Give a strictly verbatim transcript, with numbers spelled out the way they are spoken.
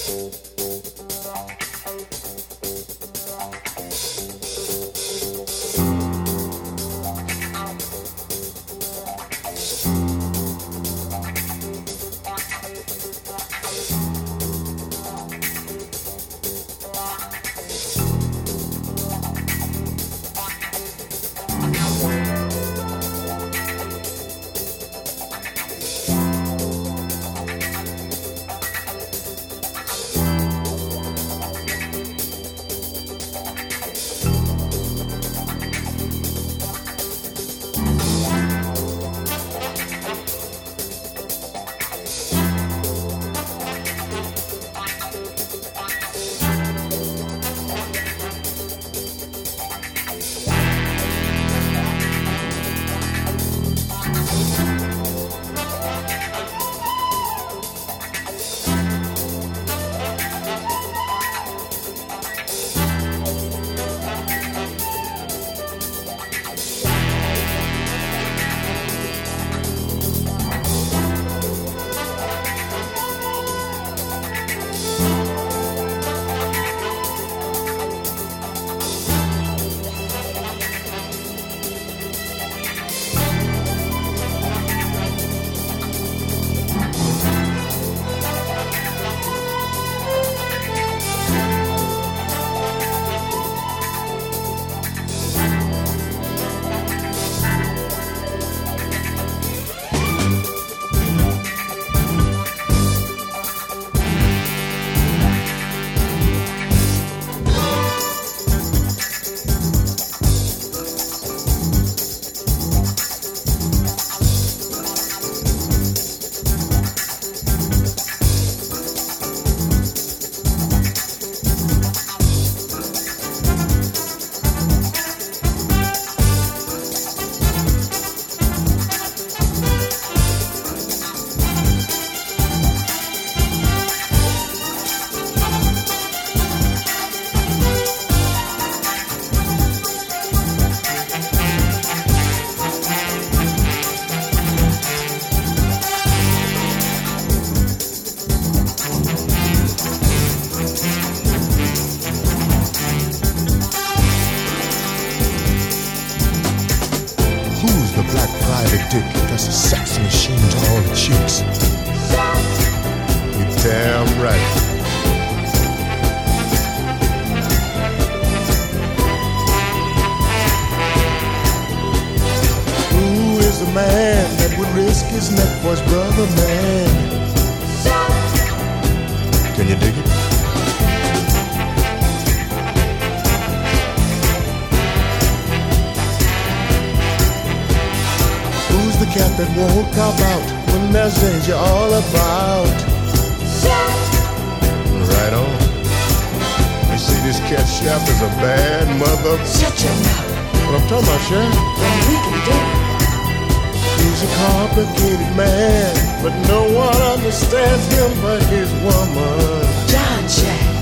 That's a sex machine to all the chicks. You're damn right. Who is the man that would risk his neck for his brother, man? Can you dig it? Who's the cat that won't cop out when there's danger all about? Right on. You see, this cat chef is a bad mother. Shut your mouth. What I'm talking about, Sharon? Then we can do it. He's a complicated man, but no one understands him but his woman. John Jack.